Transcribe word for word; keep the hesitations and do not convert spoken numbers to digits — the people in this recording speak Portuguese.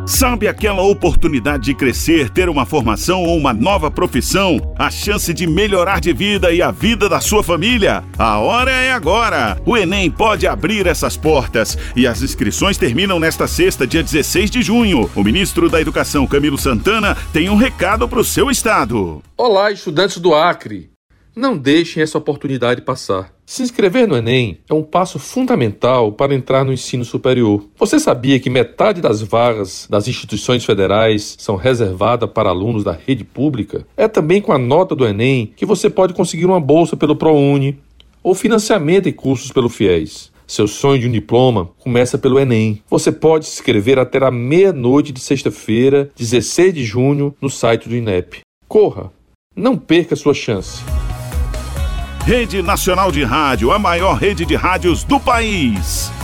Sabe aquela oportunidade de crescer, ter uma formação ou uma nova profissão? A chance de melhorar de vida e a vida da sua família? A hora é agora! O Enem pode abrir essas portas e as inscrições terminam nesta sexta, dia dezesseis de junho. O ministro da Educação, Camilo Santana, tem um recado para o seu estado. Olá, estudantes do Acre! Não deixem essa oportunidade passar. Se inscrever no Enem é um passo fundamental para entrar no ensino superior. Você sabia que metade das vagas das instituições federais são reservadas para alunos da rede pública? É também com a nota do Enem que você pode conseguir uma bolsa pelo ProUni ou financiamento em cursos pelo FIES. Seu sonho de um diploma começa pelo Enem. Você pode se inscrever até a meia-noite de sexta-feira, dezesseis de junho, no site do INEP. Corra! Não perca sua chance. Rede Nacional de Rádio, a maior rede de rádios do país.